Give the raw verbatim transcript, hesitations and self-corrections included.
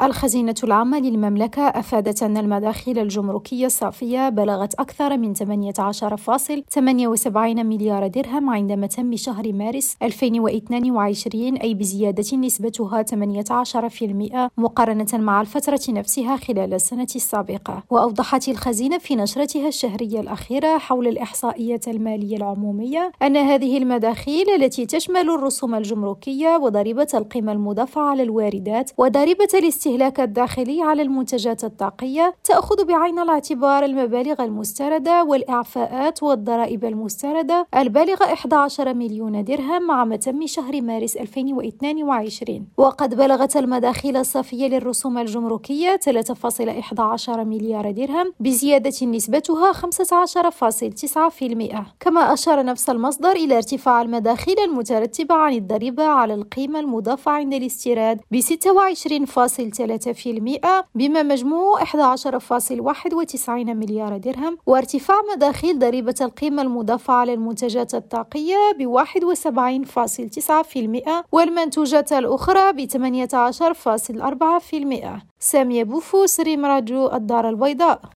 الخزينة العامة للمملكة أفادت أن المداخيل الجمركية الصافية بلغت أكثر من ثمانية عشر فاصلة ثمانية وسبعين مليار درهم عندما تم شهر مارس ألفين واثنين وعشرين، أي بزيادة نسبتها ثمانية عشر بالمئة مقارنة مع الفترة نفسها خلال السنة السابقة. وأوضحت الخزينة في نشرتها الشهرية الأخيرة حول الإحصائية المالية العمومية أن هذه المداخيل التي تشمل الرسوم الجمركية وضريبة القيمة المضافة على الواردات وضريبة الاستهلاك الداخلي على المنتجات الطاقية تأخذ بعين الاعتبار المبالغ المستردة والإعفاءات والضرائب المستردة البالغة أحد عشر مليون درهم عام تم شهر مارس ألفين واثنين وعشرين. وقد بلغت المداخيل الصافية للرسوم الجمركية ثلاثة فاصلة واحد عشر مليار درهم بزيادة نسبتها خمسة عشر فاصلة تسعة بالمئة. كما أشار نفس المصدر إلى ارتفاع المداخيل المترتبة عن الضريبة على القيمة المضافة عند الاستيراد ب ستة وعشرين فاصلة ثلاثة بالمئة بما مجموع أحد عشر فاصلة واحد وتسعين مليار درهم، وارتفاع مداخيل ضريبة القيمة المضافة على المنتجات الطاقية ب واحد وسبعين فاصلة تسعة بالمئة والمنتوجات الأخرى ب ثمانية عشر فاصلة أربعة بالمئة. سامية بوفو، سريم راديو الدار البيضاء.